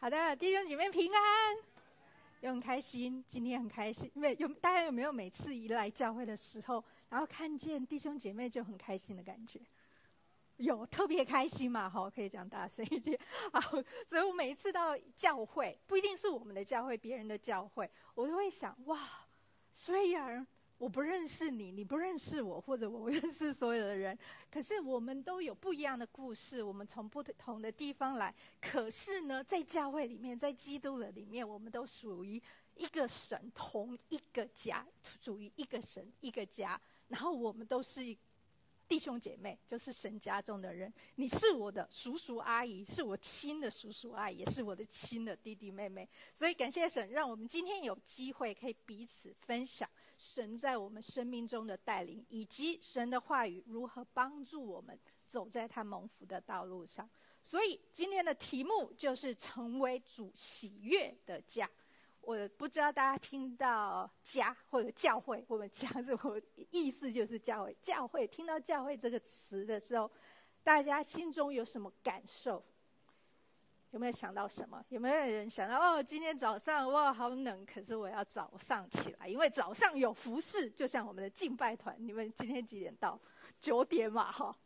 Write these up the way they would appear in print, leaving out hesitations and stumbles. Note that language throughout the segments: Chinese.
好的，弟兄姐妹平安，又很开心，今天很开心。大家有没有每次一来教会的时候，然后看见弟兄姐妹就很开心的感觉？有特别开心嘛？好，可以讲大声一点。好，所以我每一次到教会，不一定是我们的教会，别人的教会，我都会想，哇，虽然我不认识你，你不认识我，或者我认识所有的人，可是我们都有不一样的故事，我们从不同的地方来，可是呢，在教会里面，在基督的里面，我们都属于一个神，同一个家，属于一个神，一个家，然后我们都是弟兄姐妹，就是神家中的人。你是我的叔叔阿姨，是我亲的叔叔阿姨，也是我的亲的弟弟妹妹。所以感谢神，让我们今天有机会可以彼此分享神在我们生命中的带领，以及神的话语如何帮助我们走在他蒙福的道路上。所以今天的题目就是成为主喜悦的家。我不知道大家听到家或者教会，我们家这个意思就是教会。教会听到教会这个词的时候，大家心中有什么感受？有没有想到什么？有没有人想到今天早上哇好冷，可是我要早上起来，因为早上有服事，就像我们的敬拜团。你们今天几点到？9点嘛，哈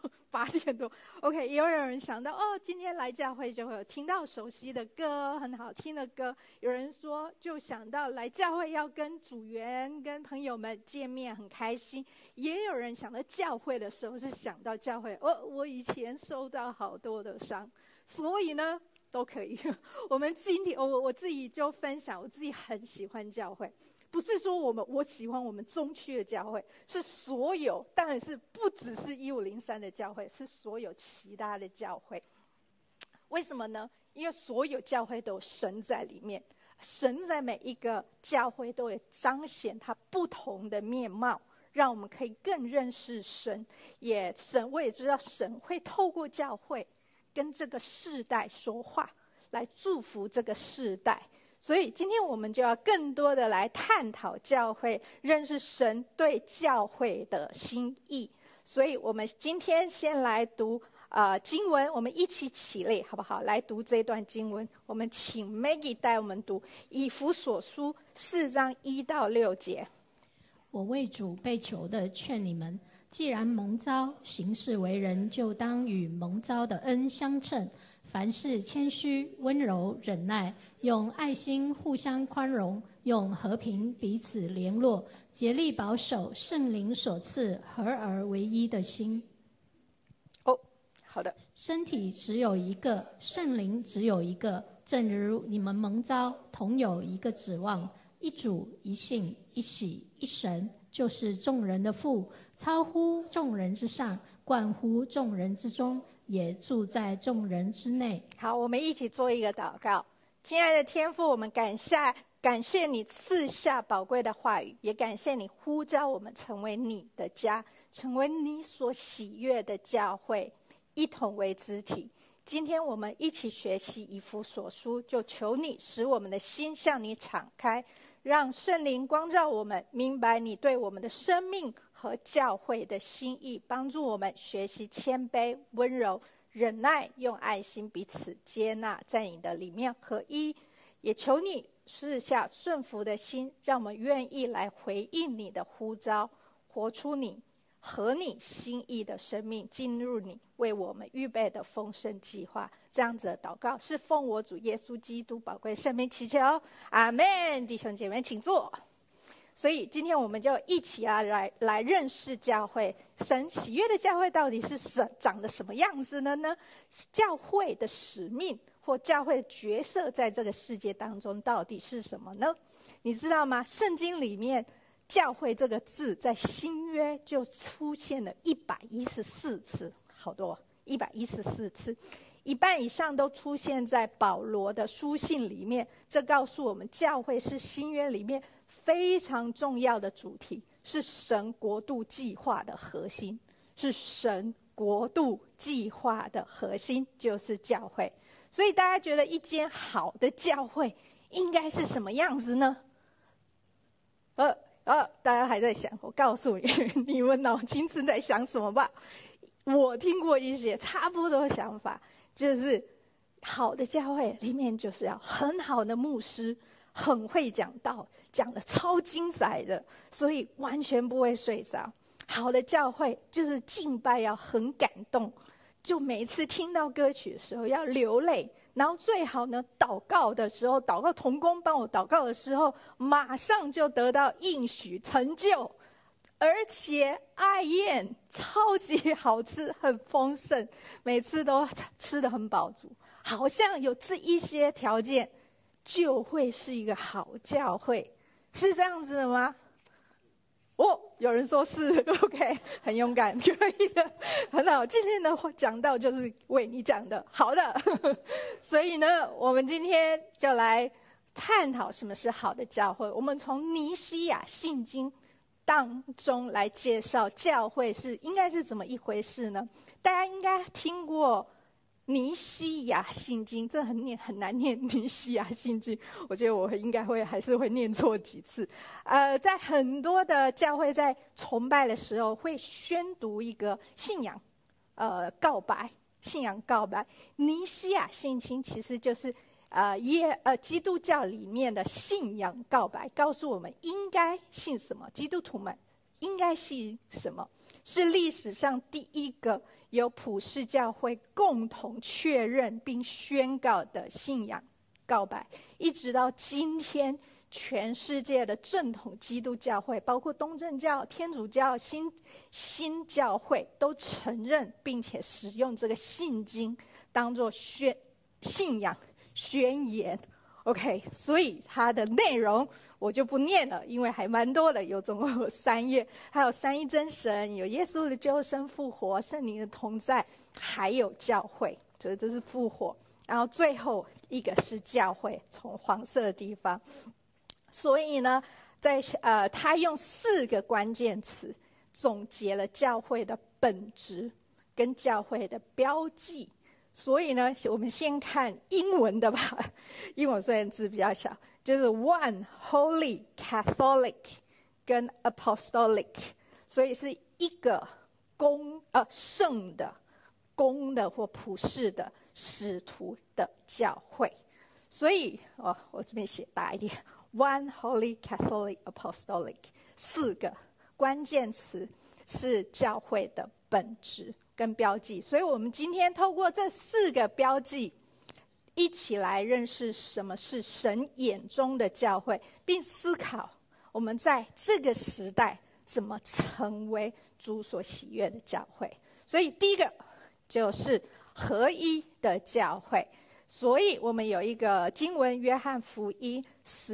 ，8点多。OK， 也有人想到今天来教会就会有听到熟悉的歌，很好听的歌。有人说就想到来教会要跟组员、跟朋友们见面，很开心。也有人想到教会的时候是想到教会，我以前受到好多的伤。所以呢，都可以。我们今天我自己就分享，我自己很喜欢教会，不是说我喜欢我们中区的教会，是所有，当然是不只是1503的教会，是所有其他的教会。为什么呢？因为所有教会都有神在里面，神在每一个教会都有彰显他不同的面貌，让我们可以更认识神。我也知道神会透过教会跟这个世代说话，来祝福这个世代。所以今天我们就要更多的来探讨教会，认识神对教会的心意。所以我们今天先来读经文，我们一起起立好不好？来读这段经文。我们请 Maggie 带我们读以弗所书4章1到6节。 我为主被囚的劝你们，既然蒙召行事为人，就当与蒙召的恩相称。凡事谦虚、温柔、忍耐，用爱心互相宽容，用和平彼此联络，竭力保守圣灵所赐合而为一的心。 好的。 身体只有一个，圣灵只有一个，正如你们蒙召同有一个指望，一主、一信、一洗、一神，就是众人的父，超乎众人之上，冠乎众人之中，也住在众人之内。 好，我们一起做一个祷告。亲爱的天父，我们感谢你赐下宝贵的话语，也感谢你呼召我们成为你的家，成为你所喜悦的教会，一同为肢体。今天我们一起学习以弗所书，就求你使我们的心向你敞开，让圣灵光照我们，明白你对我们的生命和教会的心意，帮助我们学习谦卑、温柔、忍耐，用爱心彼此接纳，在你的里面合一。也求你赐下顺服的心，让我们愿意来回应你的呼召，活出你和你心意的生命，进入你为我们预备的丰盛计划。这样子的祷告是奉我主耶稣基督宝贵圣名祈求，阿们。弟兄姐妹请坐。所以今天我们就一起来认识教会，神喜悦的教会到底是长得什么样子的呢？教会的使命或教会的角色在这个世界当中到底是什么呢？你知道吗？圣经里面教会这个字在新约就出现了114次，好多114次，一半以上都出现在保罗的书信里面。这告诉我们，教会是新约里面非常重要的主题，是神国度计划的核心，是神国度计划的核心就是教会。所以大家觉得一间好的教会应该是什么样子呢？大家还在想，我告诉你，你们脑筋是在想什么吧？我听过一些差不多的想法，就是好的教会里面就是要很好的牧师，很会讲道，讲得超精彩的，所以完全不会睡着。好的教会就是敬拜要很感动，就每次听到歌曲的时候要流泪，然后最好呢，祷告的时候，祷告同工帮我祷告的时候，马上就得到应许成就，而且爱宴超级好吃，很丰盛，每次都吃得很饱足，好像有这一些条件，就会是一个好教会，是这样子的吗？哦，有人说是 ，OK， 很勇敢，可以的，很好。今天的讲道就是为你讲的，好的。所以呢，我们今天就来探讨什么是好的教会。我们从尼西亚信经当中来介绍教会应该是怎么一回事呢？大家应该听过尼西亚信经，这很难念尼西亚信经，我觉得我应该还是会念错几次。在很多的教会在崇拜的时候会宣读一个信仰告白，信仰告白。尼西亚信经其实就是基督教里面的信仰告白，告诉我们应该信什么，基督徒们应该信什么，是历史上第一个由普世教会共同确认并宣告的信仰告白，一直到今天，全世界的正统基督教会，包括东正教、天主教、新教会，都承认并且使用这个信经当作信仰宣言。OK， 所以它的内容我就不念了，因为还蛮多的，总共有3页，还有三一真神，有耶稣的救生复活，圣灵的同在，还有教会，所以这是复活。然后最后一个是教会，从黄色的地方。所以呢，他用4个关键词总结了教会的本质跟教会的标记。所以呢，我们先看英文的吧。英文虽然字比较小，就是 One Holy Catholic 跟 Apostolic， 所以是一个圣的、公的或普世的使徒的教会。所以我这边写大一点 ，One Holy Catholic Apostolic， 4个关键词是教会的本质跟标记。所以我们今天透过这4个标记，一起来认识什么是神眼中的教会，并思考我们在这个时代怎么成为主所喜悦的教会。所以第一个就是合一的教会。所以我们有一个经文，约翰福音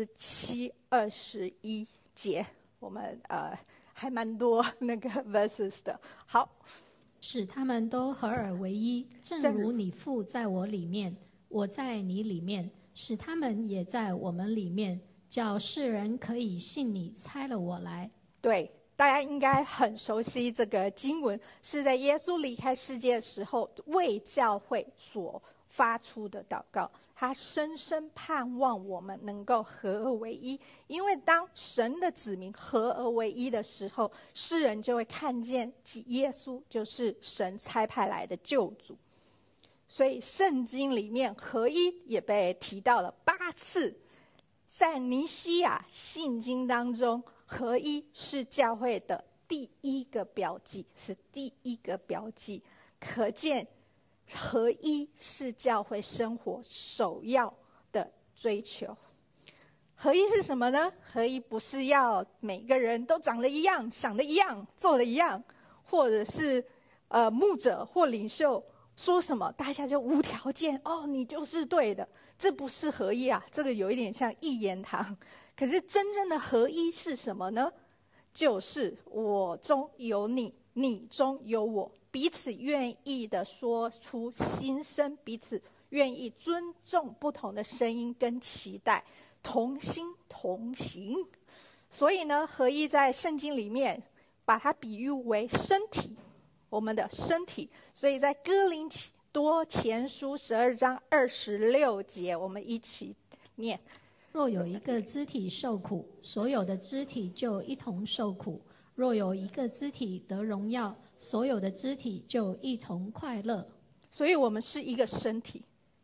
17:21节，我们还蛮多那个 verses 的。好， 使他们都合而为一，正如你父在我里面，我在你里面，使他们也在我们里面，叫世人可以信你差了我来。 对，大家应该很熟悉这个经文，是在耶稣离开世界的时候为教会所发出的祷告。他深深盼望我们能够合而为一，因为当神的子民合而为一的时候，世人就会看见耶稣就是神差派来的救主。所以圣经里面合一也被提到了8次。在尼西亚信经当中，合一是教会的第一个标记，可见合一是教会生活首要的追求。合一是什么呢？合一不是要每个人都长得一样、想的一样、做的一样，或者是牧者或领袖说什么大家就无条件你就是对的，这不是合一啊，这个有一点像一言堂。可是真正的合一是什么呢？就是我中有你，你中有我，彼此愿意的说出心声，彼此愿意尊重不同的声音跟期待，同心同行。所以呢，合一在圣经里面把它比喻为身体，我们的身体。所以在哥林多前书12章26节，我们一起念： 若有一个肢体受苦，所有的肢体就一同受苦；若有一个肢体得荣耀，所有的肢体就一同快乐。 所以我们是一个身体，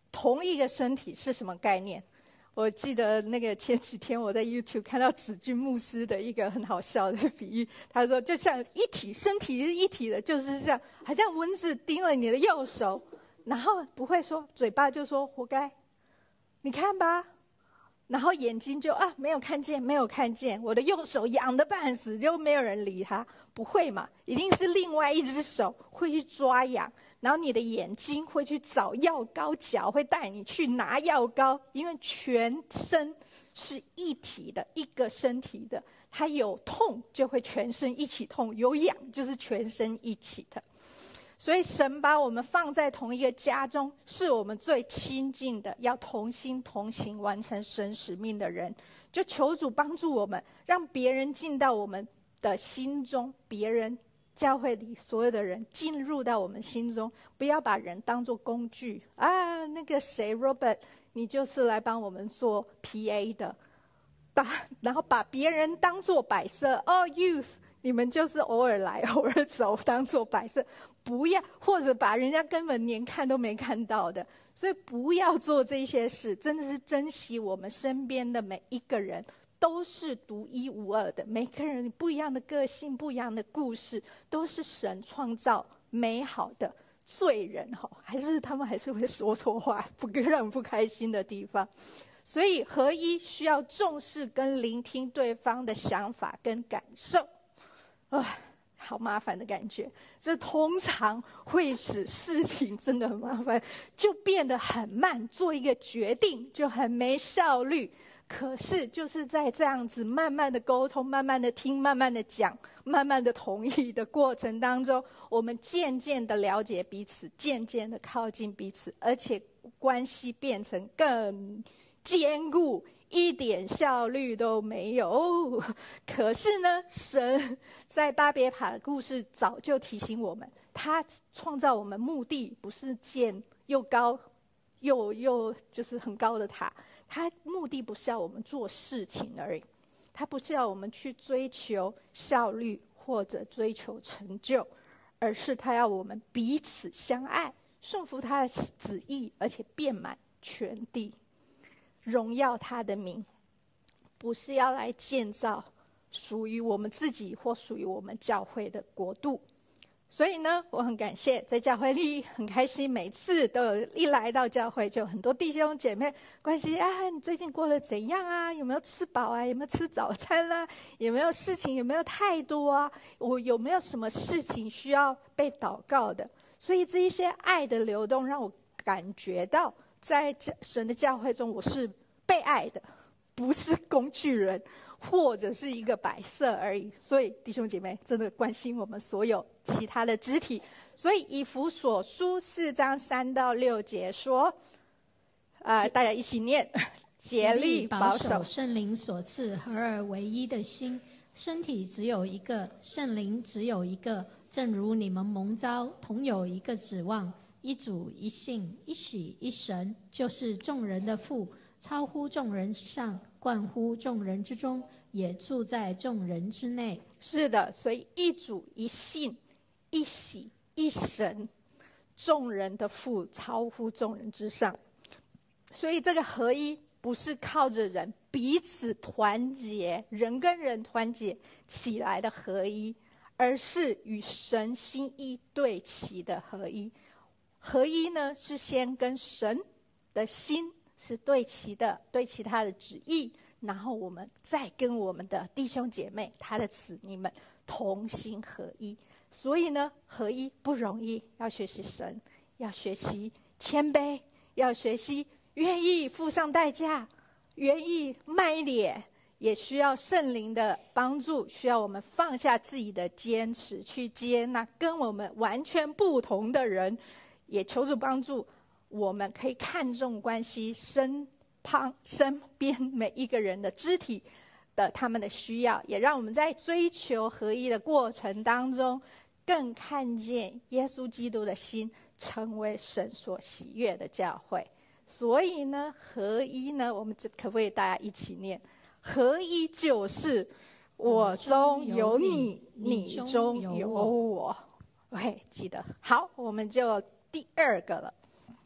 同一个身体是什么概念？我记得那个前几天我在 YouTube 看到子君牧师的一个很好笑的比喻，他说就像一体，身体是一体的，就是像好像蚊子叮了你的右手，然后不会说，嘴巴就说活该，你看吧，然后眼睛就没有看见，没有看见，我的右手痒得半死，就没有人理他，不会嘛，一定是另外一只手会去抓痒，然后你的眼睛会去找药膏，脚会带你去拿药膏，因为全身是一体的，一个身体的，它有痛就会全身一起痛，有痒就是全身一起的。所以神把我们放在同一个家中，是我们最亲近的，要同心同行完成神使命的人。就求主帮助我们，让别人进到我们的心中，别人教会里所有的人进入到我们心中，不要把人当作工具那个谁 Robert 你就是来帮我们做 PA 的，然后把别人当作摆设youth 你们就是偶尔来偶尔走当作摆设，不要，或者把人家根本连看都没看到的。所以不要做这些事，真的是珍惜我们身边的每一个人，都是独一无二的，每个人不一样的个性，不一样的故事，都是神创造美好的。罪人他们还是会说错话，让人不开心的地方。所以合一需要重视跟聆听对方的想法跟感受。好麻烦的感觉，这通常会使事情真的很麻烦，就变得很慢，做一个决定就很没效率。可是就是在这样子慢慢的沟通，慢慢的听，慢慢的讲，慢慢的同意的过程当中，我们渐渐的了解彼此，渐渐的靠近彼此，而且关系变成更坚固，一点效率都没有。可是呢，神在巴别塔的故事早就提醒我们，他创造我们目的不是建又高又就是很高的塔，他目的不是要我们做事情而已，他不是要我们去追求效率或者追求成就，而是他要我们彼此相爱，顺服他的旨意，而且遍满全地，荣耀他的名，不是要来建造属于我们自己或属于我们教会的国度。所以呢，我很感谢在教会里，很开心，每次都有一来到教会就有很多弟兄姐妹关心你最近过得怎样啊，有没有吃饱啊，有没有吃早餐啦，有没有事情，有没有太多啊，我有没有什么事情需要被祷告的。所以这一些爱的流动让我感觉到在神的教会中我是被爱的，不是工具人或者是一个摆设而已。所以弟兄姐妹真的关心我们所有其他的肢体。所以以弗所书4章3到6节说大家一起念，竭力保守圣灵所赐合而为一的心，身体只有一个，圣灵只有一个，正如你们蒙召同有一个指望，一主一信一洗一神，就是众人的父，超乎众人之上，贯乎众人之中，也住在众人之内。 是的，所以一主一信一洗一神，众人的父，超乎众人之上。所以这个合一不是靠着人彼此团结，人跟人团结起来的合一，而是与神心意对齐的合一。合一呢，是先跟神的心是对齐的，对齐他的旨意，然后我们再跟我们的弟兄姐妹，他的子民们同心合一。所以呢，合一不容易，要学习神，要学习谦卑，要学习愿意付上代价，愿意卖脸，也需要圣灵的帮助，需要我们放下自己的坚持，去接纳跟我们完全不同的人，也求主帮助我们可以看重关系身边每一个人的肢体的他们的需要，也让我们在追求合一的过程当中更看见耶稣基督的心，成为神所喜悦的教会。所以呢，合一呢，我们可不可以大家一起念？合一就是我中有你，你中有我。OK， 记得好，我们就第二个了。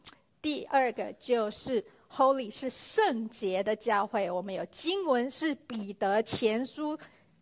第二个就是 Holy 是圣洁的教会。我们有经文是彼得前书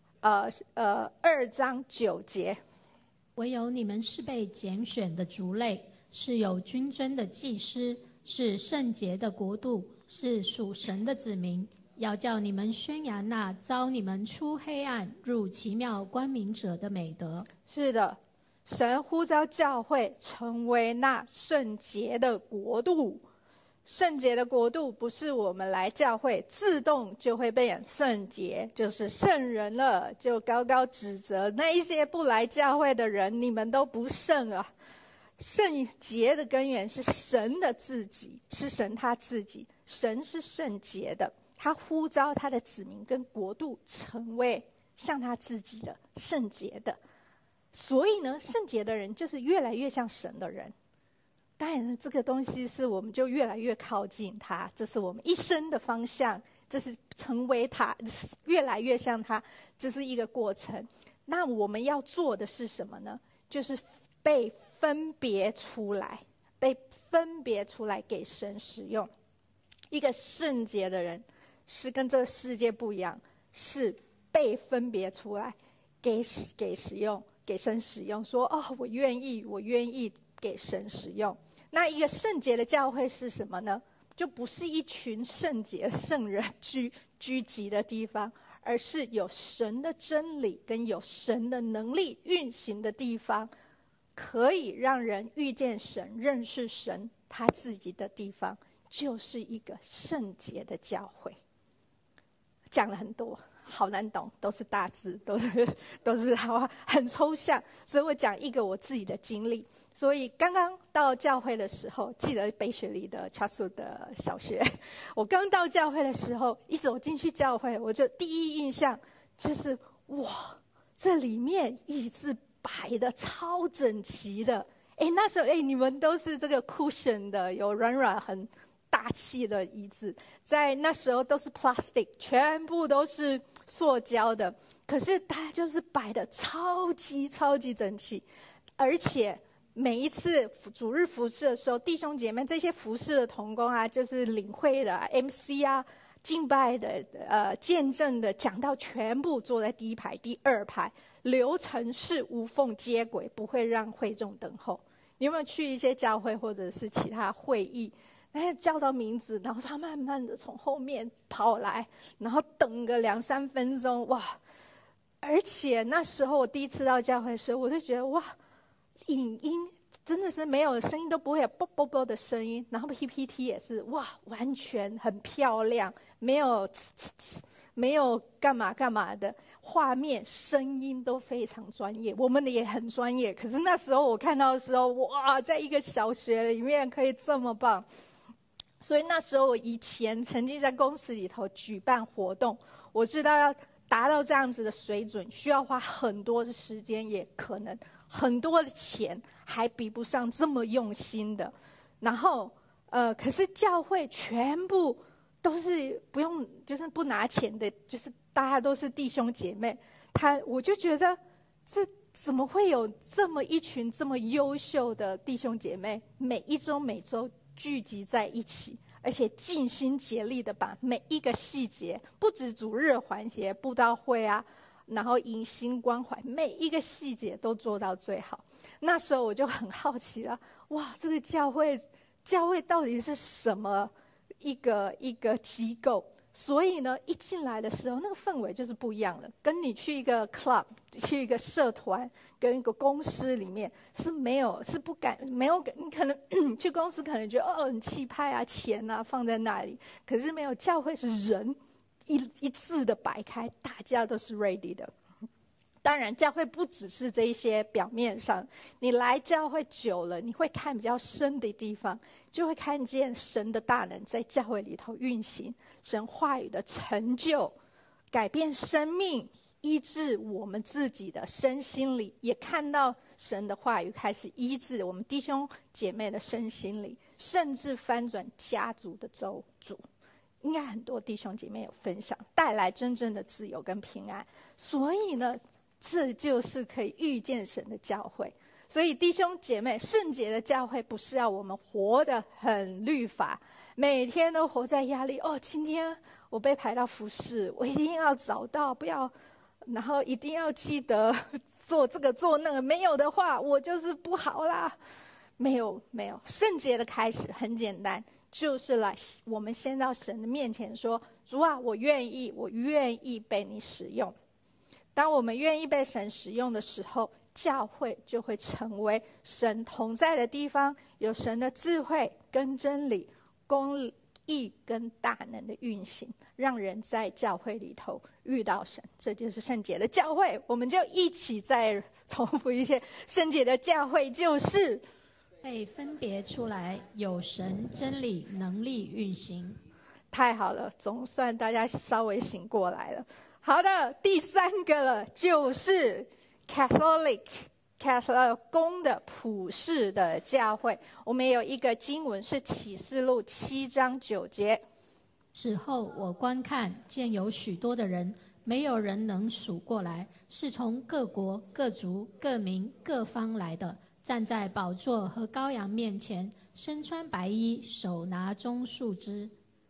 2章9节， 唯有你们是被拣选的族类，是有君尊的祭司，是圣洁的国度，是属神的子民，要叫你们宣扬那召你们出黑暗入奇妙光明者的美德。 是的，神呼召教会成为那圣洁的国度。圣洁的国度不是我们来教会自动就会变圣洁，就是圣人了，就高高指责那一些不来教会的人，你们都不圣啊。圣洁的根源是神的自己，是神他自己，神是圣洁的，他呼召他的子民跟国度成为像他自己的圣洁的。所以呢，圣洁的人就是越来越像神的人。当然这个东西是我们就越来越靠近他，这是我们一生的方向，这是成为他，越来越像他，这是一个过程。那我们要做的是什么呢？就是被分别出来，被分别出来给神使用。一个圣洁的人是跟这个世界不一样，是被分别出来给使用，给神使用，说我愿意给神使用。那一个圣洁的教会是什么呢？就不是一群圣洁圣人聚集的地方，而是有神的真理跟有神的能力运行的地方，可以让人遇见神、认识神他自己的地方，就是一个圣洁的教会。讲了很多，好难懂，都是大字，都是很抽象，所以我讲一个我自己的经历。所以刚刚到教会的时候，记得北雪梨的 Chasu 的小学，我刚到教会的时候，一走进去教会，我就第一印象就是哇，这里面椅子摆的超整齐的。那时候你们都是这个 cushion 的，有软很大气的椅子，在那时候都是 plastic， 全部都是塑胶的，可是它就是摆的超级整齐。而且每一次主日服事的时候，弟兄姐妹这些服事的同工啊，就是领会的MC 啊，敬拜的见证的讲道，全部坐在第一排第二排，流程是无缝接轨，不会让会众等候。你有没有去一些教会或者是其他会议，叫到名字，然后他慢慢的从后面跑来，然后等个2-3分钟，哇！而且那时候我第一次到教会的时候，我就觉得哇，影音真的是没有声音，都不会有啵啵啵的声音，然后 PPT 也是哇，完全很漂亮，没有没有干嘛的，画面声音都非常专业，我们的也很专业。可是那时候我看到的时候，哇，在一个小学里面可以这么棒。所以那时候我以前曾经在公司里头举办活动，我知道要达到这样子的水准，需要花很多的时间，也可能很多的钱，还比不上这么用心的。然后可是教会全部都是不用，就是不拿钱的，就是大家都是弟兄姐妹。我就觉得这怎么会有这么一群这么优秀的弟兄姐妹，每周聚集在一起，而且尽心竭力的把每一个细节，不止主日环节、布道会啊，然后迎新关怀，每一个细节都做到最好。那时候我就很好奇了，哇，这个教会到底是什么一个机构？所以呢，一进来的时候，那个氛围就是不一样了，跟你去一个 club、去一个社团、跟一个公司里面没有你可能去公司可能觉得很气派啊，钱啊放在那里，可是没有，教会是人一字的摆开，大家都是 ready 的。当然教会不只是这一些表面上，你来教会久了，你会看比较深的地方，就会看见神的大能在教会里头运行，神话语的成就，改变生命，医治我们自己的身心里，也看到神的话语开始医治我们弟兄姐妹的身心里，甚至翻转家族的咒诅。应该很多弟兄姐妹有分享，带来真正的自由跟平安。所以呢，这就是可以遇见神的教会。 所以弟兄姐妹，圣洁的教会不是要我们活得很律法，每天都活在压力。今天我被排到服事，我一定要找到，不要，然后一定要记得做这个做那个，没有的话我就是不好啦。没有，圣洁的开始很简单，就是我们先到神的面前说，主啊，我愿意被你使用。当我们愿意被神使用的时候，教会就会成为神同在的地方，有神的智慧跟真理、公义跟大能的运行，让人在教会里头遇到神。这就是圣洁的教会。我们就一起再重复一些，圣洁的教会就是被分别出来，有神真理能力运行。 太好了，总算大家稍微醒过来了。好的，第3个了，就是 Catholic 公的普世的教会。我们有一个经文是启示录7章9节。 此后我观看，见有许多的人，没有人能数过来，是从各国各族各民各方来的，站在宝座和羔羊面前，身穿白衣，手拿棕树枝。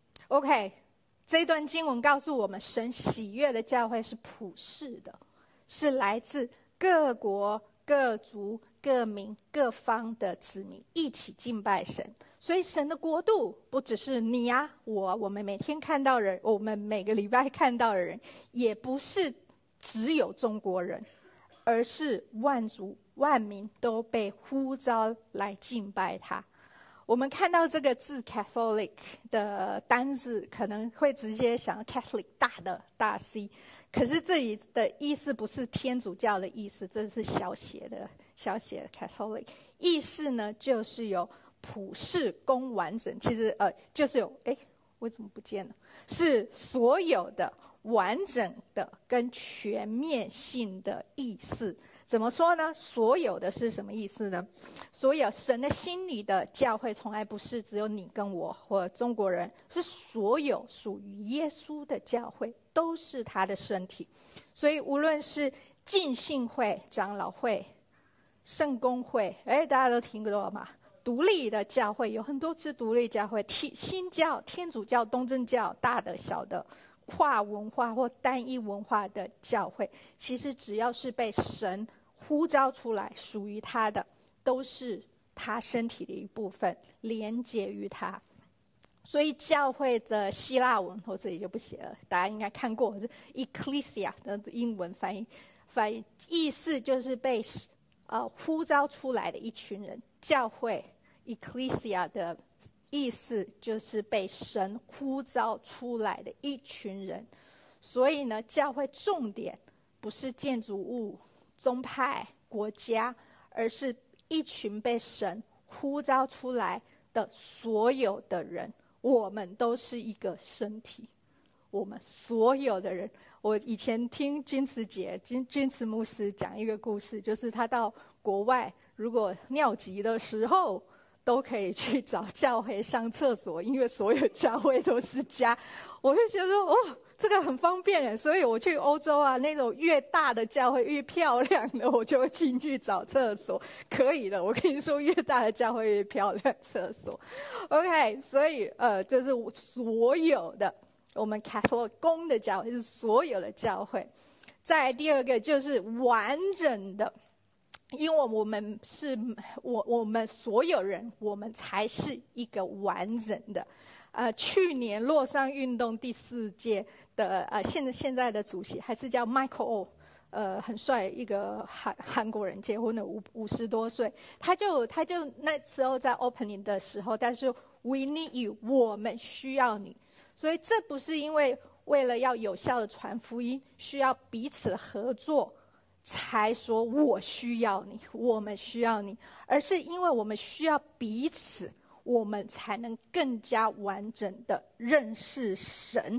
OK， 这段经文告诉我们，神喜悦的教会是普世的，是来自各国各族各民各方的子民一起敬拜神。所以神的国度不只是你啊我们每天看到人，我们每个礼拜看到的人，也不是只有中国人，而是万族万民都被呼召来敬拜他。我们看到这个字 Catholic 的单字，可能会直接想 Catholic 大 C， 可是这里的意思不是天主教的意思，这是小写的 Catholic， 意思呢就是有普世公完整，其实就是有我怎么不见了？是所有的完整的跟全面性的意思。怎么说呢？所有的是什么意思呢？所有神的心里的教会从来不是只有你跟我或中国人，是所有属于耶稣的教会，都是他的身体。所以无论是浸信会、长老会、圣公会，大家都听过吗？独立的教会有很多支独立教会，新教、天主教、东正教，大的小的，跨文化或单一文化的教会，其实只要是被神呼召出来属于他的，都是他身体的一部分，连结于他。所以教会的希腊文我这里就不写了，大家应该看过，是 ecclesia 的英文翻译，意思就是被呼召出来的一群人。教会 ecclesia 的意思就是被神呼召出来的一群人。所以呢，教会重点不是建筑物、宗派、国家，而是一群被神呼召出来的所有的人。我们都是一个身体，我们所有的人。我以前听君慈牧师讲一个故事，就是他到国外如果尿急的时候都可以去找教会上厕所，因为所有教会都是家。我就觉得这个很方便耶，所以我去欧洲啊，那种越大的教会越漂亮的，我就进去找厕所。可以的，我跟你说，越大的教会越漂亮厕所。OK， 所以就是所有的我们 Catholic 公的教会是所有的教会。再来第二个就是完整的，因为我们是我们所有人，我们才是一个完整的。去年洛桑运动第4届的现在的主席还是叫 Michael O， 很帅一个韩国人，结婚了50多岁，他就那时候在 opening 的时候，但是 we need you， 我们需要你。所以这不是因为了要有效的传福音，需要彼此合作才说我需要你，我们需要你，而是因为我们需要彼此，我们才能更加完整的认识神。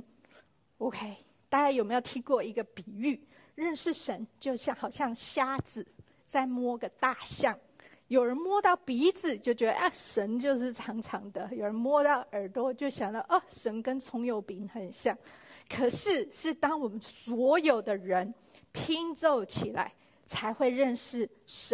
OK， 大家有没有听过一个比喻？认识神就好像瞎子在摸个大象，有人摸到鼻子就觉得神就是长长的，有人摸到耳朵就想到神跟葱油饼很像。可是当我们所有的人拼凑起来，才会认识神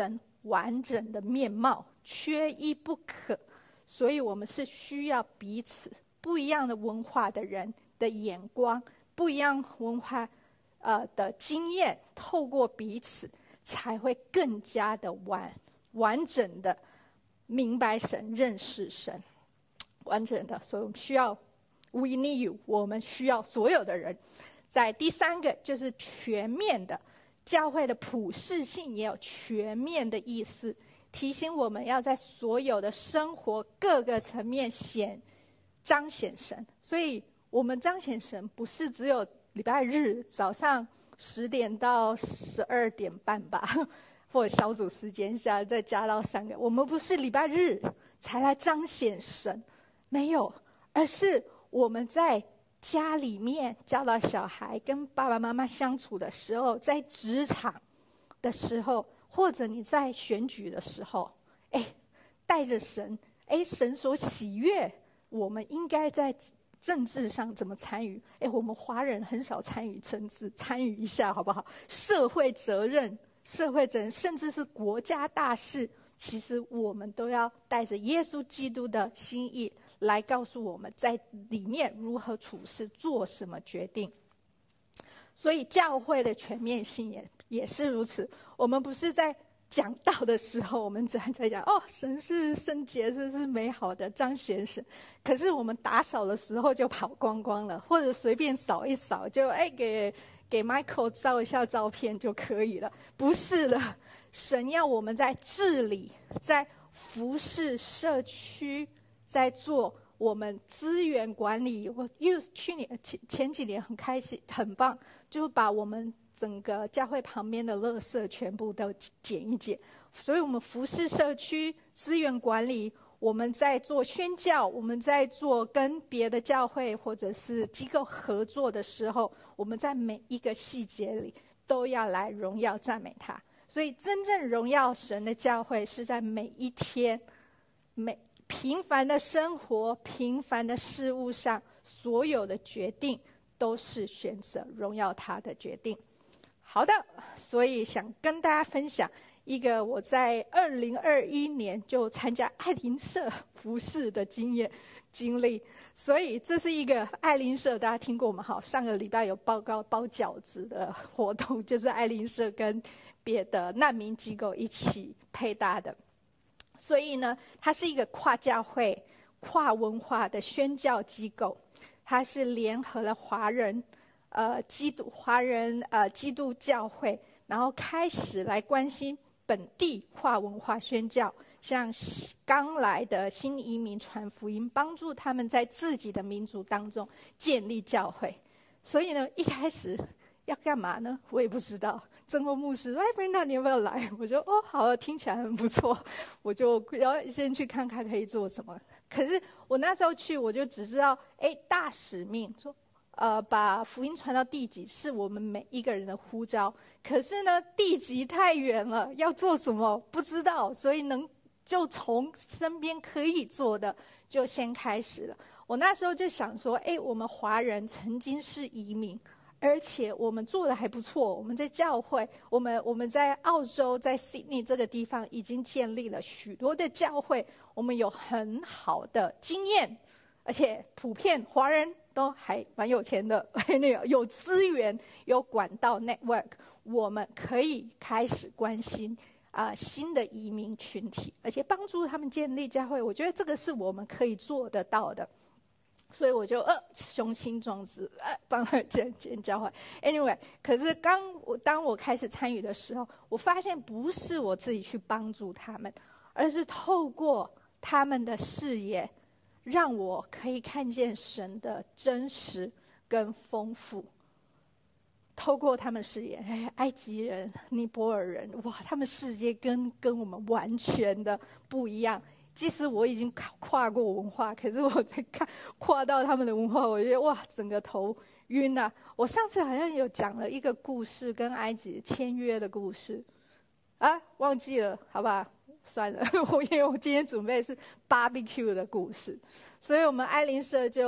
完整的面貌，缺一不可。所以我们是需要彼此不一样的文化的人的眼光，不一样文化的经验，透过彼此才会更加的完整的明白神，认识神，完整的。所以我们需要 we need you， 我们需要所有的人。在第三个就是全面的，教会的普世性也有全面的意思，提醒我们要在所有的生活各个层面彰显神。所以我们彰显神不是只有礼拜日早上10点到12点半吧，或者小组时间下再加到3个。我们不是礼拜日才来彰显神，没有，而是我们在家里面教导小孩，跟爸爸妈妈相处的时候，在职场的时候，或者你在选举的时候，带着神，神所喜悦，我们应该在政治上怎么参与？我们华人很少参与政治，参与一下好不好？社会责任，甚至是国家大事，其实我们都要带着耶稣基督的心意来告诉我们在里面如何处事，做什么决定。所以教会的全面性也是如此。我们不是在讲道的时候，我们只在讲神是圣洁，这是美好的彰显神。可是我们打扫的时候就跑光光了，或者随便扫一扫就给 Michael 照一下照片就可以了。不是的，神要我们在治理，在服侍社区，在做我们资源管理。我前几年很开心，很棒，就把我们整个教会旁边的垃圾全部都捡一捡。所以我们服侍社区，资源管理，我们在做宣教，我们在做跟别的教会或者是机构合作的时候，我们在每一个细节里都要来荣耀赞美他。所以真正荣耀神的教会是在每一天平凡的生活，平凡的事物上，所有的决定都是选择荣耀他的决定。好的，所以想跟大家分享一个我在2021年就参加爱邻舍服事的经历。所以这是一个爱邻舍，大家听过吗？好，上个礼拜有报告包饺子的活动，就是爱邻舍跟别的难民机构一起配搭的。所以呢，它是一个跨教会、跨文化的宣教机构，它是联合了华人基督教会，然后开始来关心本地跨文化宣教，向刚来的新移民传福音，帮助他们在自己的民族当中建立教会。所以呢，一开始要干嘛呢？我也不知道。郑国牧师说：“Brenda， 你要不要来？”我就好，听起来很不错，我就要先去看看可以做什么。可是我那时候去，我就只知道，大使命说。把福音传到地极是我们每一个人的呼召，可是呢，地极太远了，要做什么不知道，所以就从身边可以做的就先开始了。我那时候就想说，我们华人曾经是移民，而且我们做的还不错。我们在教会，我们在澳洲，在 Sydney 这个地方已经建立了许多的教会，我们有很好的经验，而且普遍华人都还蛮有钱的，有资源，有管道 network， 我们可以开始关心新的移民群体，而且帮助他们建立教会。我觉得这个是我们可以做得到的，所以我就雄心壮志帮他建教会。Anyway， 可是当我开始参与的时候，我发现不是我自己去帮助他们，而是透过他们的视野，让我可以看见神的真实跟丰富。透过他们视野，埃及人、尼泊尔人，哇，他们世界跟我们完全的不一样。即使我已经跨过文化，可是我在跨到他们的文化，我觉得哇，整个头晕啊！我上次好像有讲了一个故事，跟埃及签约的故事，忘记了，好吧？算了，因为我今天准备是 barbecue 的故事，所以我们爱邻舍就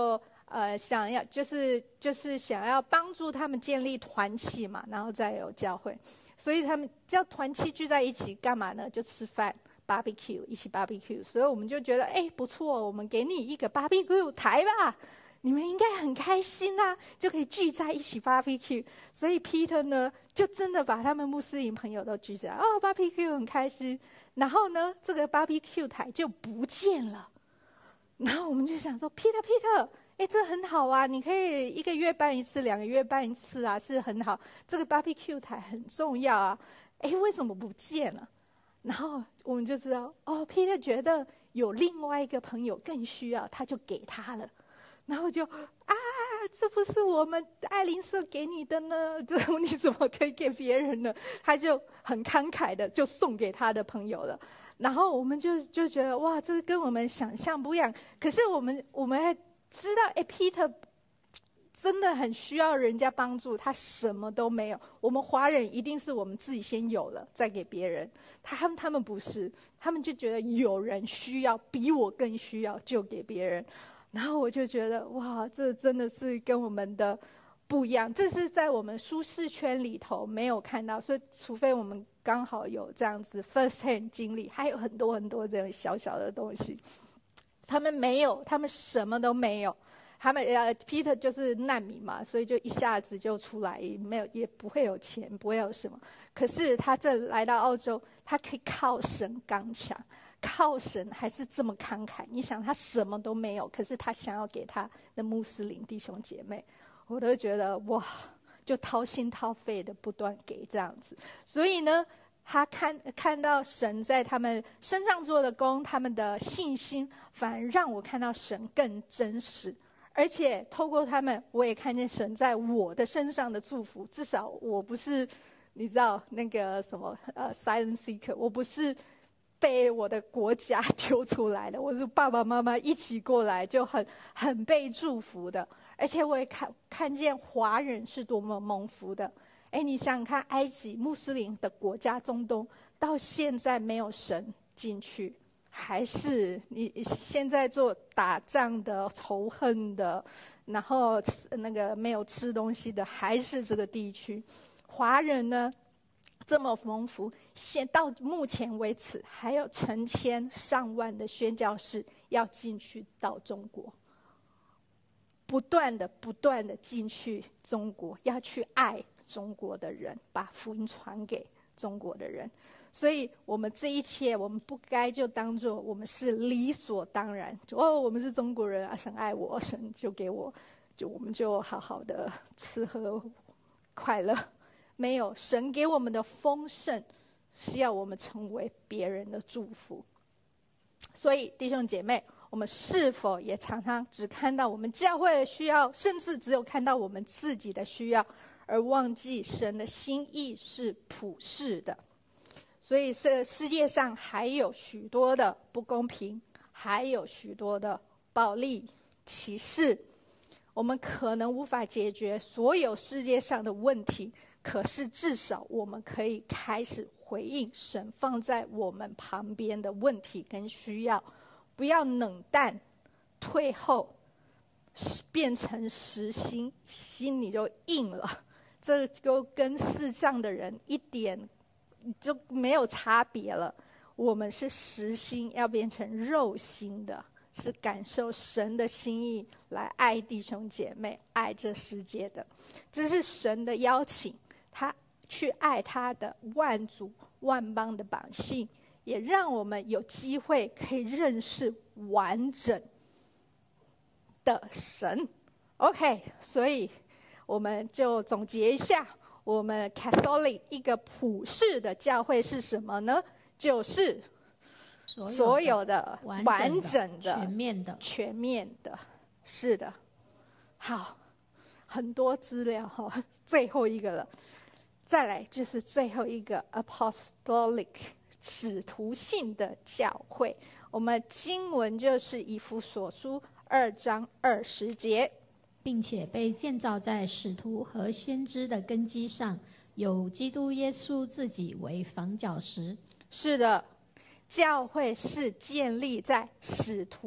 想要就是想要帮助他们建立团契嘛，然后再有教会，所以他们叫团契聚在一起干嘛呢？就吃饭 barbecue， 一起 barbecue。所以我们就觉得不错，我们给你一个 barbecue 台吧，你们应该很开心啊，就可以聚在一起 barbecue。所以 Peter 呢，就真的把他们穆斯林朋友都聚起来，barbecue 很开心。然后呢，这个 barbecue 台就不见了。然后我们就想说 ，Peter，这很好啊，你可以1个月办一次，2个月办一次啊，是很好。这个 barbecue 台很重要啊，为什么不见了？然后我们就知道，Peter 觉得有另外一个朋友更需要，他就给他了。然后就这不是我们爱邻舍给你的呢，这你怎么可以给别人呢？他就很慷慨的就送给他的朋友了。然后我们就觉得哇，这个跟我们想象不一样。可是我们还知道Peter 真的很需要人家帮助，他什么都没有。我们华人一定是我们自己先有了再给别人，他们不是，他们就觉得有人需要比我更需要就给别人。然后我就觉得哇，这真的是跟我们的不一样，这是在我们舒适圈里头没有看到，所以除非我们刚好有这样子 first hand 经历，还有很多很多这种小小的东西，他们没有，他们什么都没有。他们Peter 就是难民嘛，所以就一下子就出来，没有，也不会有钱，不会有什么。可是他这来到澳洲，他可以靠神刚强，靠神还是这么慷慨。你想他什么都没有，可是他想要给他的穆斯林弟兄姐妹，我都觉得哇，就掏心掏肺的不断给这样子。所以呢，他看到神在他们身上做的工，他们的信心反而让我看到神更真实。而且透过他们，我也看见神在我的身上的祝福。至少我不是，你知道那个什么silent seeker， 我不是被我的国家丢出来的，我是爸爸妈妈一起过来，就很被祝福的。而且我也看见华人是多么蒙福的。你想想看，埃及穆斯林的国家中东，到现在没有神进去。还是你现在做打仗的、仇恨的，然后那个没有吃东西的，还是这个地区。华人呢这么丰富，到目前为止还有成千上万的宣教士要进去到中国，不断的进去中国，要去爱中国的人，把福音传给中国的人。所以我们这一切，我们不该就当作我们是理所当然，我们是中国人啊，神爱我，神就给我，我们就好好的吃喝快乐。没有，神给我们的丰盛是要我们成为别人的祝福。所以弟兄姐妹，我们是否也常常只看到我们教会的需要，甚至只有看到我们自己的需要，而忘记神的心意是普世的？所以这世界上还有许多的不公平，还有许多的暴力、歧视。我们可能无法解决所有世界上的问题，可是至少我们可以开始回应神放在我们旁边的问题跟需要，不要冷淡、退后，变成实心，心里就硬了。这就跟世上的人一点就没有差别了。我们是实心，要变成肉心的，是感受神的心意来爱弟兄姐妹，爱这世界的。这是神的邀请，他去爱他的万族万邦的百姓，也让我们有机会可以认识完整的神。 OK， 所以我们就总结一下，我们 Catholic 一个普世的教会是什么呢？就是所有的完整的全面的。是的。好，很多资料哈，最后一个了。再来就是最后一个 Apostolic 使徒性的教会，我们经文就是以弗所书2章20节， 并且被建造在使徒和先知的根基上，有基督耶稣自己为房角石。 是的，教会是建立在使徒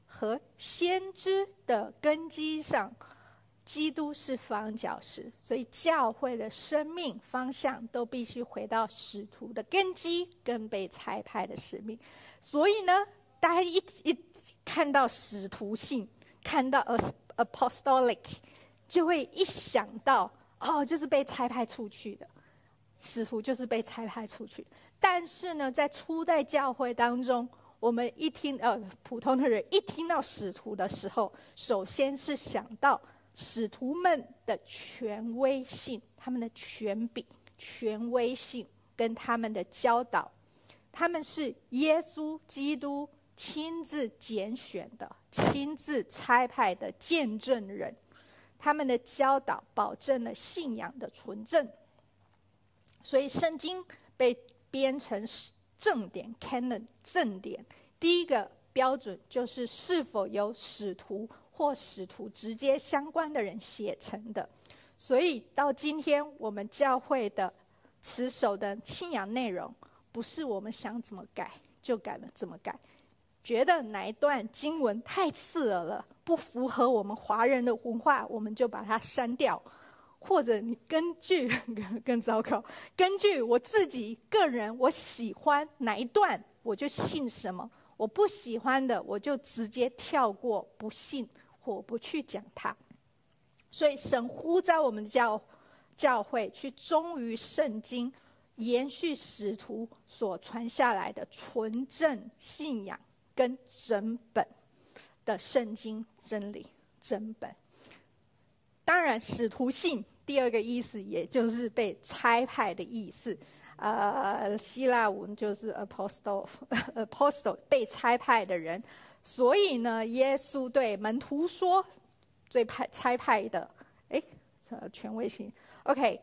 和先知的根基上，基督是房角石，所以教会的生命方向都必须回到使徒的根基跟被差派的使命。所以呢，大家一看到使徒性，看到 apostolic， 就会一想到就是被差派出去的，使徒就是被差派出去。但是呢，在初代教会当中，我们普通的人一听到使徒的时候，首先是想到使徒们的权威性，他们的权柄、权威性跟他们的教导，他们是耶稣基督亲自拣选的、亲自差派的见证人，他们的教导保证了信仰的纯正。所以圣经被编成正典 canon 正典，第一个标准就是是否由使徒或使徒直接相关的人写成的。所以到今天我们教会的持守的信仰内容，不是我们想怎么改就怎么改，觉得哪一段经文太刺耳了，不符合我们华人的文化，我们就把它删掉。或者你根据更糟糕，根据我自己个人，我喜欢哪一段我就信什么，我不喜欢的我就直接跳过，不信或不去讲它。所以神呼召我们教会去忠于圣经，延续使徒所传下来的纯正信仰跟整本的圣经真理，整本。当然使徒信第二个意思也就是被差派的意思，希腊文就是 apostle 被差派的人。所以呢，耶稣对门徒说最差派的权威性 OK，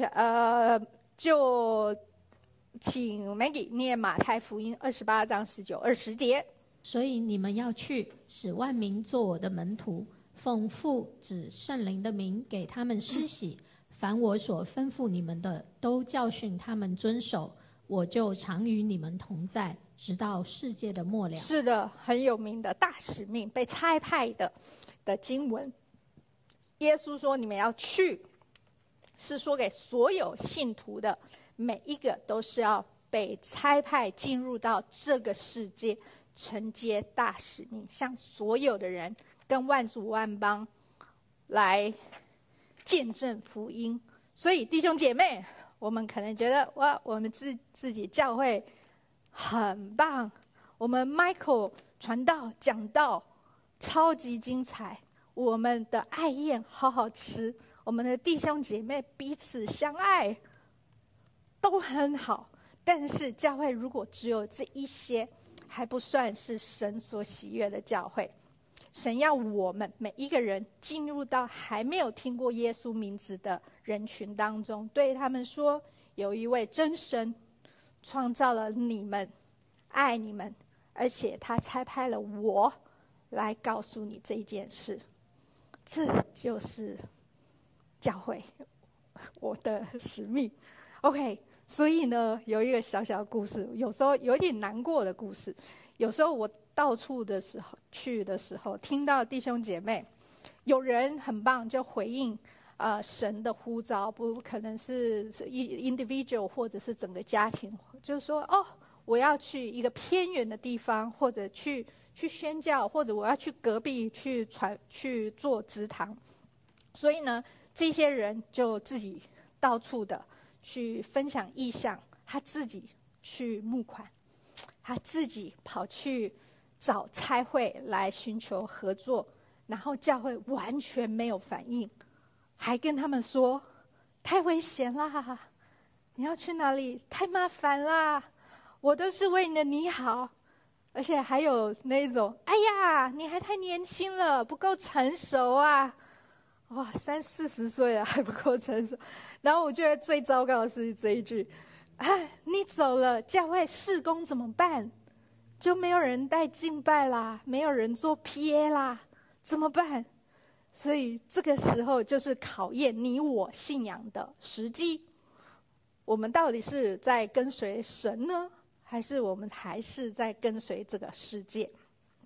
就请 Maggie 念马太福音28章19、20节。 所以你们要去，使万民做我的门徒，奉父子圣灵的名给他们施洗，凡我所吩咐你们的，都教训他们遵守，我就常与你们同在，直到世界的末了。 是的，很有名的大使命，被差派的经文。耶稣说你们要去，是说给所有信徒的，每一个都是要被差派进入到这个世界，承接大使命，向所有的人跟万族万邦来见证福音。所以弟兄姐妹，我们可能觉得哇，我们自己教会很棒，我们 Michael 传道讲道超级精彩，我们的爱宴好好吃，我们的弟兄姐妹彼此相爱都很好。但是教会如果只有这一些，还不算是神所喜悦的教会。神要我们每一个人进入到还没有听过耶稣名字的人群当中，对他们说，有一位真神创造了你们，爱你们，而且他差派了我来告诉你这件事。这就是教会我的使命。 OK， 所以呢，有一个小小的故事，有时候有一点难过的故事。有时候我到处去的时候，听到弟兄姐妹有人很棒就回应神的呼召，不可能是 individual 或者是整个家庭，就是说我要去一个偏远的地方，或者去宣教，或者我要去隔壁去做职堂。所以呢，这些人就自己到处的去分享异象，他自己去募款，他自己跑去找差会来寻求合作，然后教会完全没有反应，还跟他们说太危险啦，你要去哪里太麻烦啦，我都是为你好。而且还有那种哎呀你还太年轻了，不够成熟啊，哇，30-40岁了还不够成熟。然后我觉得最糟糕的是这一句，你走了，教会事工怎么办？就没有人带敬拜啦，没有人做 PA 啦，怎么办？所以这个时候就是考验你我信仰的时机。我们到底是在跟随神呢，还是我们还是在跟随这个世界？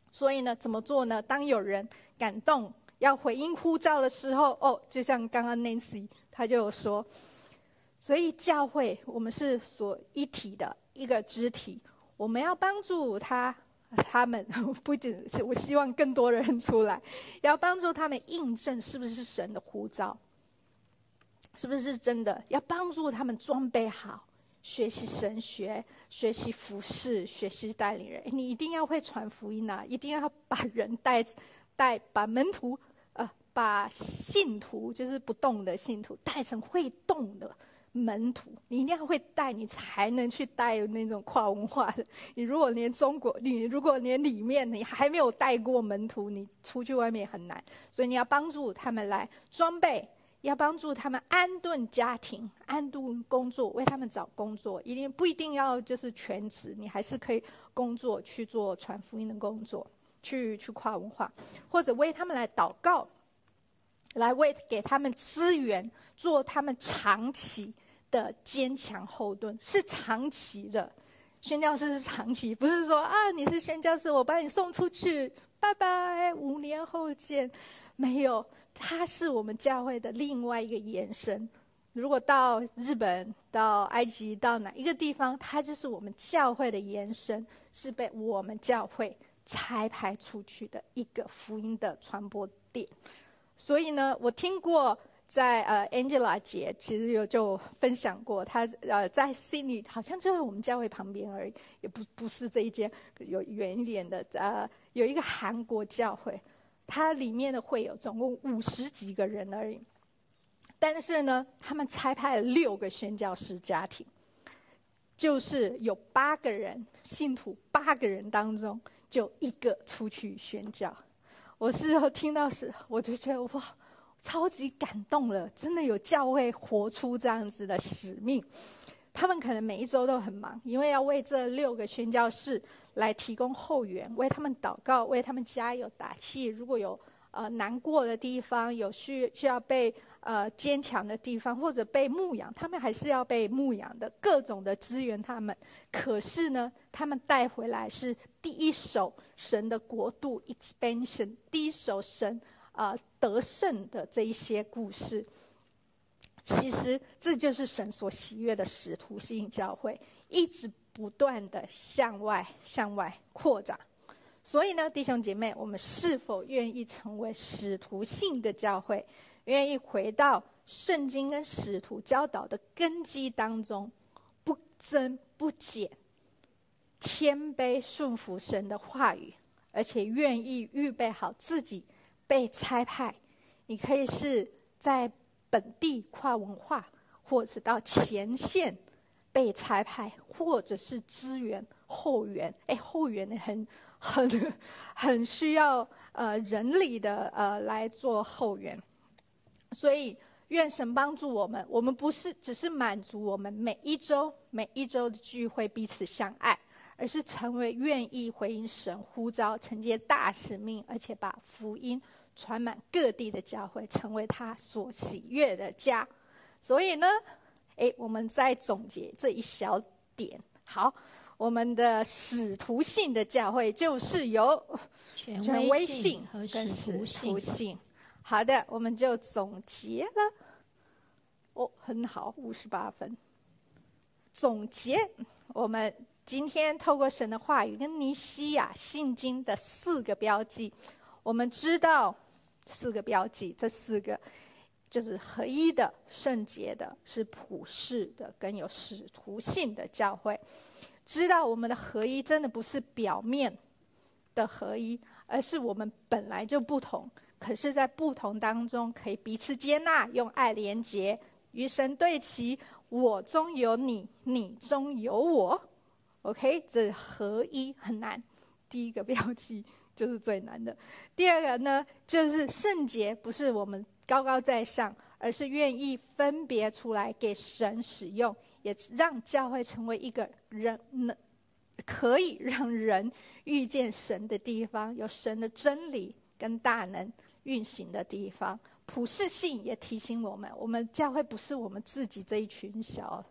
所以呢，怎么做呢？当有人感动要回应呼召的时候，就像刚刚 Nancy 他就有说，所以教会我们是所一体的一个肢体，我们要帮助他们不仅是我希望更多人出来，要帮助他们印证是不是神的呼召，是不是真的，要帮助他们装备好，学习神学，学习服侍，学习带领人。你一定要会传福音啊，一定要把人把门徒把信徒，就是不动的信徒带成会动的门徒。你一定要会带，你才能去带那种跨文化的。你如果连里面你还没有带过门徒，你出去外面很难。所以你要帮助他们来装备，要帮助他们安顿家庭，安顿工作，为他们找工作。不一定要就是全职，你还是可以工作去做传福音的工作，去跨文化，或者为他们来祷告，来给他们资源，做他们长期的坚强后盾，是长期的。宣教士是长期，不是说你是宣教士，我把你送出去，拜拜，5年后见。没有，它是我们教会的另外一个延伸。如果到日本、到埃及、到哪一个地方，它就是我们教会的延伸，是被我们教会差派出去的一个福音的传播点。所以呢，我听过在Angela 姐其实就分享过，她在 Sydney 好像就在我们教会旁边而已，也不是这一间，有远一点的有一个韩国教会，它里面的会友总共50几个人而已，但是呢，他们差派了6个宣教士家庭，就是有8个人信徒，8个人当中就1个出去宣教。我事后听到时，我就觉得哇，超级感动了，真的有教会活出这样子的使命。他们可能每一周都很忙，因为要为这6个宣教士来提供后援，为他们祷告，为他们加油打气。如果有难过的地方，有需要被坚强的地方，或者被牧养，他们还是要被牧养的，各种的资源他们。可是呢，他们带回来是第一手神的国度 expansion， 第一手神得胜的这一些故事。其实这就是神所喜悦的使徒性教会，一直不断的向外扩展。所以呢，弟兄姐妹，我们是否愿意成为使徒性的教会，愿意回到圣经跟使徒教导的根基当中，不增不减，谦卑顺服神的话语，而且愿意预备好自己被差派。你可以是在本地跨文化，或者到前线被差派，或者是支援后援。后援很需要人力的来做后援。所以愿神帮助我们，我们不是只是满足我们每一周的聚会彼此相爱，而是成为愿意回应神呼召、承接大使命，而且把福音传满各地的教会，成为他所喜悦的家。所以呢，我们再总结这一小点。好，我们的使徒性的教会就是有权威性和使徒性。 好的，我们就总结了。很好，58分。总结，我们今天透过神的话语跟尼西亚信经的4个标记，我们知道4个标记，这4个就是合一的、圣洁的、是普世的跟有使徒性的教会。知道我们的合一真的不是表面的合一，而是我们本来就不同，可是在不同当中可以彼此接纳，用爱连结，与神对齐，我中有你，你中有我。 OK， 这合一很难，第一个标记就是最难的。第二个呢，就是圣洁不是我们高高在上，而是愿意分别出来给神使用，也让教会成为一个可以让人遇见神的地方，有神的真理跟大能运行的地方。普世性也提醒我们，我们教会不是我们自己这一群小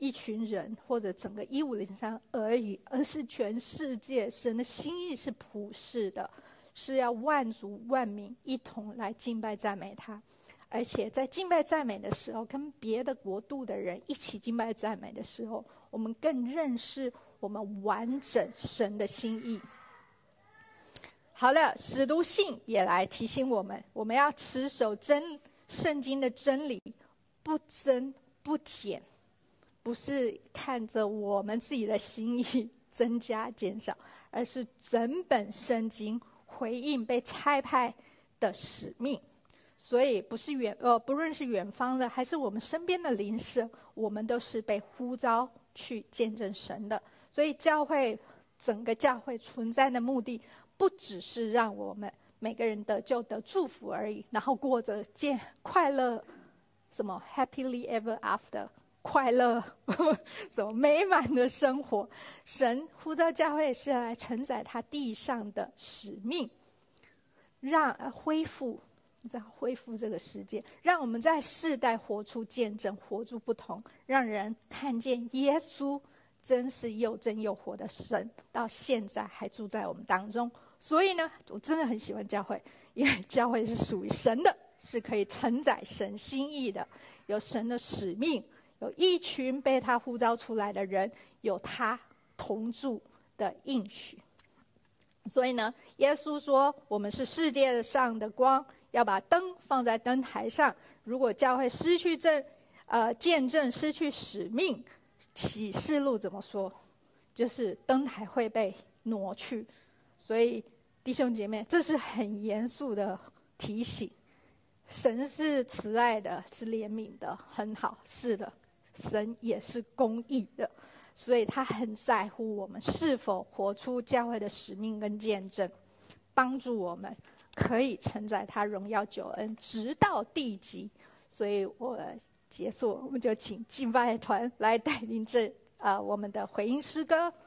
一群人或者整个150而已，而是全世界。神的心意是普世的，是要万族万民一同来敬拜赞美他。而且在敬拜赞美的时候，跟别的国度的人一起敬拜赞美的时候，我们更认识我们完整神的心意。好了，使徒信也来提醒我们，我们要持守圣经的真理，不增不减，不是看着我们自己的心意增加减少，而是整本圣经回应被差派的使命。所以不论是远方的，还是我们身边的邻舍，我们都是被呼召去见证神的。所以整个教会存在的目的，不只是让我们每个人得救得祝福而已，然后过着快乐什么 happily ever after 快乐什么美满的生活。神呼召教会是要来承载他地上的使命，让恢复这个世界，让我们在世代活出见证，活出不同，让人看见耶稣真是又真又活的神，到现在还住在我们当中。所以呢，我真的很喜欢教会，因为教会是属于神的，是可以承载神心意的，有神的使命，有一群被他呼召出来的人，有他同住的应许。所以呢，耶稣说我们是世界上的光，要把灯放在灯台上。如果教会失去见证，失去使命，启示录怎么说？就是灯台会被挪去。所以弟兄姐妹，这是很严肃的提醒。神是慈爱的，是怜悯的，很好，是的，神也是公义的，所以他很在乎我们是否活出教会的使命跟见证，帮助我们可以承载他荣耀救恩直到地极。所以我结束，我们就请敬拜团来带领我们的回应诗歌。